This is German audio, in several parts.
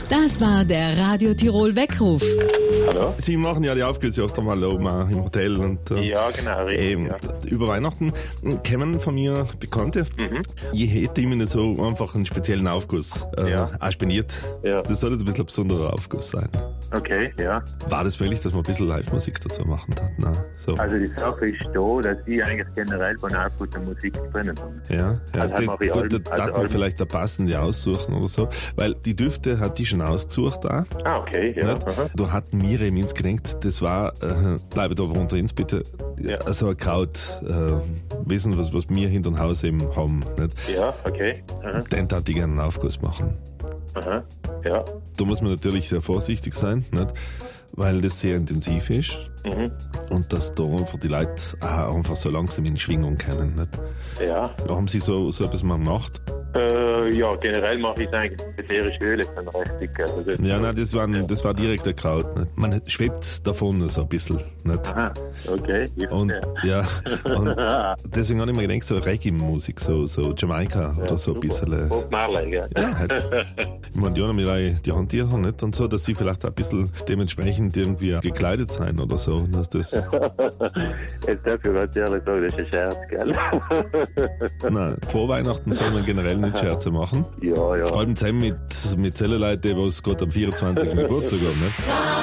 Das war der Radio Tirol Weckruf. Hallo? Sie machen ja die Aufgüsse oft einmal im Hotel und Ja, genau, richtig. Ja. über Weihnachten kommen von mir Bekannte. Ich hätte ihnen so einfach einen speziellen Aufguss auch spendiert. Ja. Das sollte ein bisschen ein besonderer Aufguss sein. Okay, ja. War das möglich, dass man ein bisschen Live-Musik dazu machen hat? Nein, so. Also die Sache ist da, dass ich eigentlich generell von Aufguss der Musik drinnen habe. Ja, Also haben wir gut, Alben- da darf man Alben. vielleicht eine passende aussuchen oder so, weil die Düfte hat die schon ausgesucht auch. Ah, okay, ja. Nicht? Aha. Da hat mir eben ins gedenkt, das war, bleibt aber unter uns bitte, Ja. also ein Kraut, wissen, was wir hinter dem Haus eben haben. Nicht? Ja, okay. Aha. Den darf ich gerne einen Aufguss machen. Aha. Ja. Da muss man natürlich sehr vorsichtig sein, nicht? Weil das sehr intensiv ist Mhm. und dass da einfach die Leute auch einfach so langsam in Schwingung kommen. Nicht? Ja. Haben Sie so etwas mal gemacht? Ja, generell mache ich es eigentlich mit ätherische Öle dann richtig. Also das, Ja, nein, das war direkt der Kraut. Nicht? Man schwebt davon so ein bisschen. Nicht? Aha, okay. Und und deswegen habe ich mir gedacht, so Reggae-Musik, so Jamaika oder so ein bisschen. Bob Marley, ja. Ja, halt. Ich meine, die haben mir die Handtücher nicht und so, dass sie vielleicht auch ein bisschen dementsprechend irgendwie gekleidet sein oder so. Dass das, Jetzt dafür ganz ehrlich sagen, das ist ein Scherz, gell? nein, vor Weihnachten soll man generell nicht Scherze machen. Ja, Vor ja. allem zusammen mit Zelleleuten, die es gerade am 24. Geburtstag haben. Nicht?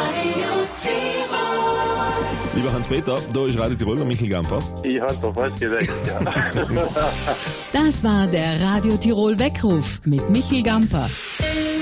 Lieber Hans-Peter, da ist Radio Tirol, der Michel Gamper. Ich hab's doch fast gesagt, ja. Das war der Radio Tirol Weckruf mit Michel Gamper.